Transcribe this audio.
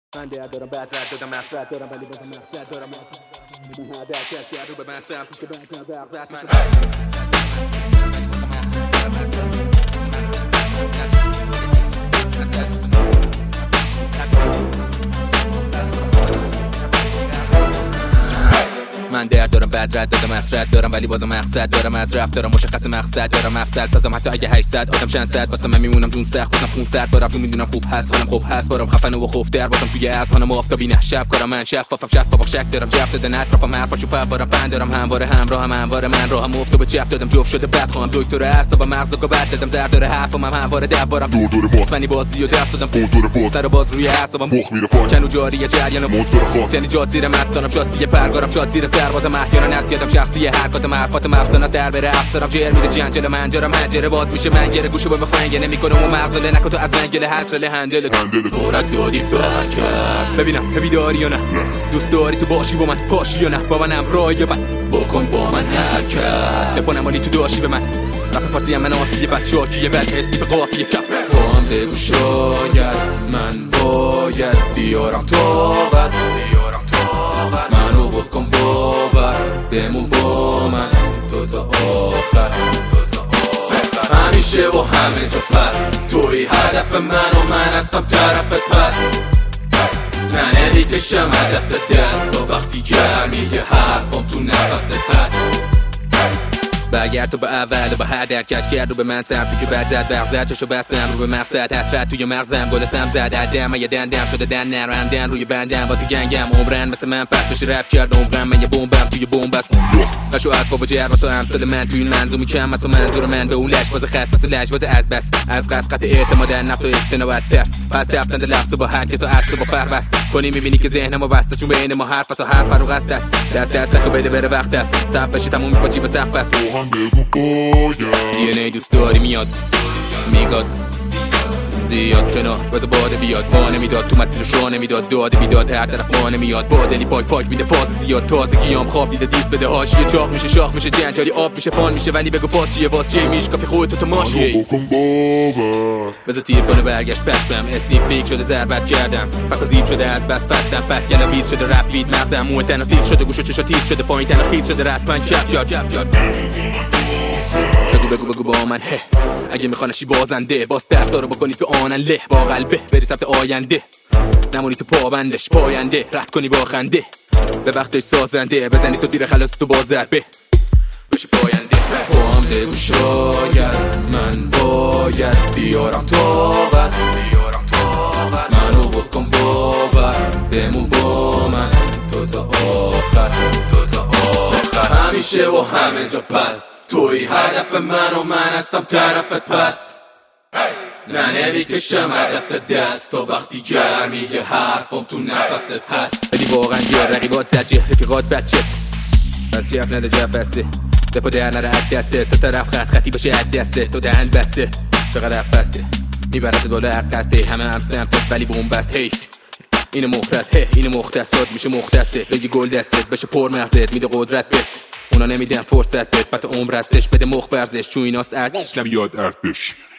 من درد دارم بعد رد دادم مقصد دارم ولی بازم مقصد دارم درد کرد رو به من سم که بعد من درد دارم بعد رد دادم مسرت دارم ولی بازم مقصد دارم از رفت دارم مشخص مقصد دارم مفصل سازم حتی اگه 800 آدم چند صد واسه من میمونم جون سخت بازم 500 بارم چون میدونم خوب هست حالم خوب هست بارم خفن و خوف در بازم توی اذهانم آفتابی نه شب کارم من شفافم شفاف شک دارم جفت دادن اطرافم حرفاشو فوارم فن دارم همواره همراهم همواره من راهم افتاد به چپ دادم جفت شده بعد خواهم دکتر اعصابم مغزو بعد دادم درد داره حرفم همواره دوارم دور باز منی بازی و درس دادم دور باز سر باز روی اعصابم مخ میره فاک کنو جاری جریان منصور خاص یعنی جات زیر مستانم شاسی پرگارم شاد زیر سربازم احیانا نسیادم شخصی حرکات مرفات مفصل از در بره افسرم جر میده جنجل منجرم هنجره باز میشه منگره گوشو به مخنگه نمیکنم و مغزله نکن تو از منگل حسرل هندل دورت دادی بکر ببینم که بیداری یا نه دوست داری تو باشی با من پاشی یا نه با منم رای من بکن با من حرکت تپانم مالی تو داشی به من رپ فارسی هم من آسیه بچاکیه بد حسی به قافیه کف با هم بگو شاید من باید بیارم طاقت منو بکن باور بمون با من تو تا آخر همیشه و همه جا پس توی هدف من و من هستم طرفت پس نه نمیکشم دست تا وقتی گرمی یه حرفم تو نفست هست برگرد تو به اول و با هر درکش کرد رو به من سمت که بعد زد برزد چشو بستم رو به مقصد حسرت توی مغزم گل سم زد عدم یه دندم شده دن نرم دن روی بندم واسه گنگم عمرن مثل من پس بشه رپ کرد عمرم من یه بمبم توی بمبست قشو اسباب و جر واسه امثال من توی این منظومی کم واسه منظور من به اون لجباز خصاص لجباز از بس از قسقط اعتماد نفس و اجتناب از ترس پس دفتند لفظ با هر کس و اصل با فربس کنی میبینی که ذهنمو بسته چون بین ما حرف واسه حرف رو قصد است دست نکو بده بره وقت است صبر بشی تموم میپاچی به سقف است DNA دوست داری میاد میگاد زیاد کنار باز باده بیاد ما نمیداد تو مسیر شو نمیداد داده بیداد هر طرف ما نمیاد با دلی پاک میده فاز زیاد تازگیام خواب دیده دیست بده هاشیه چاق میشه شاخ میشه جنجالی آب میشه فان میشه ولی بگو فاز چیه باز چیه میش کافی خودتو تو ماشیه بذار تیر کنه برگشت پشمم اسنیپ پیک شده ضربت کردم فکر زیب شده از بس پستم پس گلا ویز شده رپ وید مغزم مو تناسیل شده گوشو چشا تیز شده پایین تنها خیز شده رسما کف جات بگو با من هه اگه میخوانشی بازنده باز درسا رو بکنید تو آنن له با قلبه بری سمت آینده نمونی تو پابندش پاینده رد کنی با خنده به وقتش سازنده بزنی تو دیر خلاص تو باز ضربه بشی پاینده با هم بگو شاید من باید بیارم طاقت منو بکن باور بمون با من تو تا آخر همیشه و همه جا پس توی هدف من و من هستم طرفت پس نه نمیکشم دست تا وقتی گرمی یه حرفم تو نفست هست بدی واقعا جه رقیبات زجه رفیقات بچه از جف نده جف هسته دپا در نره عد دسته تو طرف خطی باشه عد دسته تو دهن بسته چقدر بسته میبرد بالا حق قسته همه هم سمتت ولی بوم بست حیف اینو مختص اینو مختصات میشه مختصه بگی گل دستت بشه پر مغزت میده قدرت بت اونا نمیدن فرصت بد بعد عمر هستش بده مخ ورزش چون ایناست ارزش نمیاد ارزش